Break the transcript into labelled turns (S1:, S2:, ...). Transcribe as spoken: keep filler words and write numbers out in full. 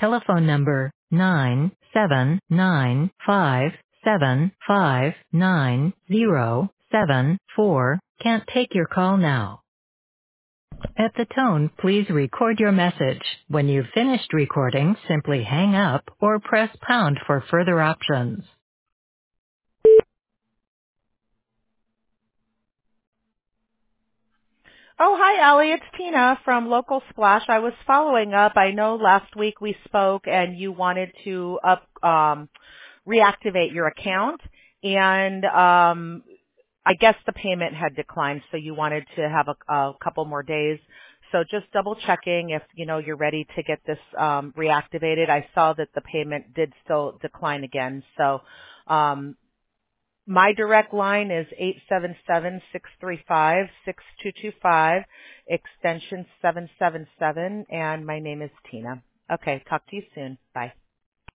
S1: Telephone number nine seven nine five seven five nine zero seven four can't take your call now. At the tone, please record your message. When you've finished recording, simply hang up or press pound for further options.
S2: Oh, hi, Allie. It's Tina from Local Splash. I was following up. I know last week we spoke and you wanted to up um, reactivate your account, and um, I guess the payment had declined, so you wanted to have a, a couple more days. So just double checking if you know you're ready to get this um, reactivated. I saw that the payment did still decline again. So um, my direct line is eight seven seven, six three five, six two two five, extension seven seven seven, and my name is Tina. Okay, talk to you soon. Bye.